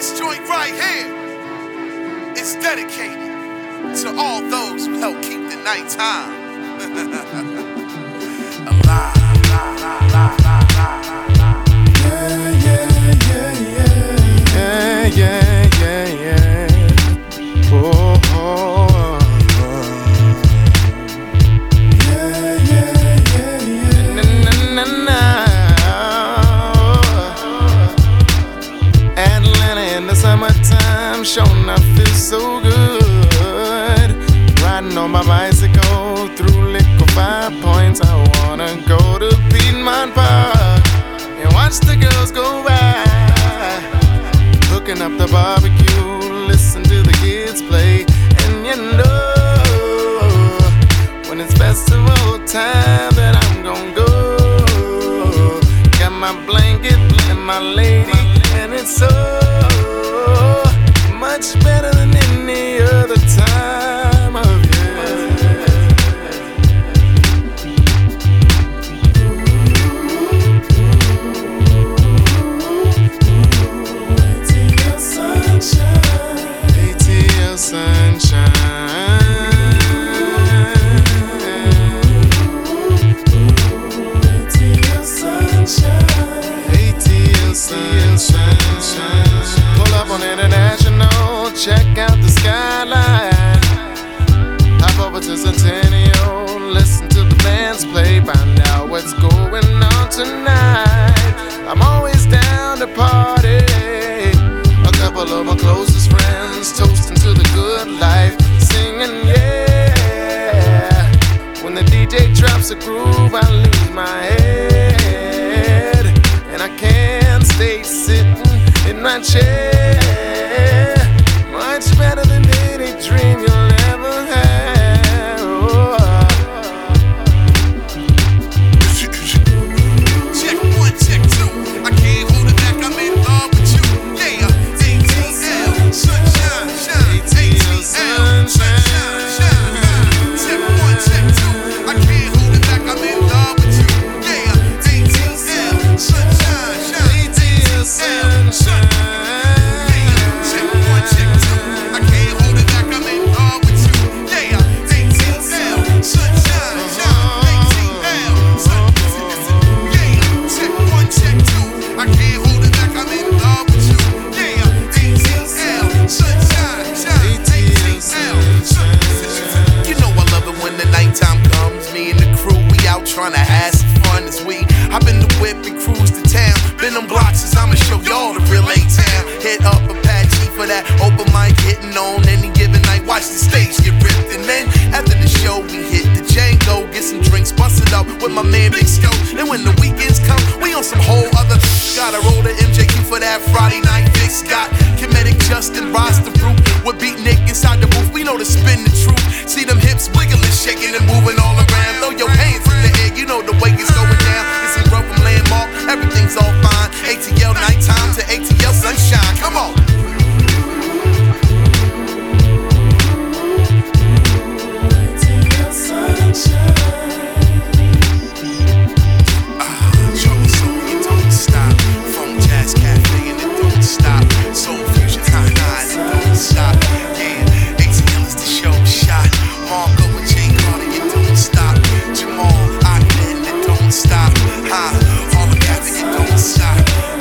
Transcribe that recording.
This joint right here is dedicated to all those who help keep the nighttime alive. Summertime, sure enough, feels so good. Riding on my bicycle through Liquid 5 Points. I wanna go to Piedmont Park and watch the girls go by. Hooking up the barbecue, listen to the kids play. And you know, when it's festival time, that I'm gon' go. Got my blanket and my lady, and it's so much better than any other time of year. ATL sunshine, ATL sunshine, ATL sunshine, ATL sunshine. Pull up on International, check out the skyline. Hop over to Centennial, listen to the bands play. Find out what's going on tonight. I'm always down to party. A couple of my closest friends toasting to the good life, singing yeah. When the DJ drops a groove, I lose my head, and I can't stay sitting in my chair. Much better than any dream you'll ever have. Oh. Check one, check two. I can't hold it back, I'm in love with you. Yeah, ATL, sunshine, shine. ATL, sunshine, shine. Check one, check two. I can't hold it back, I'm in love with you. Yeah, ATL, sunshine, shine. ATL, sunshine. Trying to have some fun as we hop in the whip and cruise to town. Been them blocks, I'ma show y'all the real A-Town. Hit up Apache for that open mic, hitting on any given night. Watch the stage get ripped, and then after the show we hit the Django, get some drinks, bust it up with my man Big Scope. And when the weekends come, we on some whole other. Gotta roll the MJQ for that Friday night. Big Scott, Kinetic, Justin, Roster Group. With beat Nick inside the booth, we know to spin the truth. See them hips wiggling, shaking and moving all around. Throw your hands in the air, you know the way it's going down. It's some grub from Landmark, everything's all fine. ATL nighttime to ATL sunshine, come on. ATL sunshine. Trouble soul, you don't stop. Funk Jazz Cafe and it don't stop. Soul Fusion, high, it don't stop. Yeah, ATL is the show shot. Marco and Jay Carter, it don't stop. Jamal, Ogden, it don't stop. All the Gavin, it don't stop.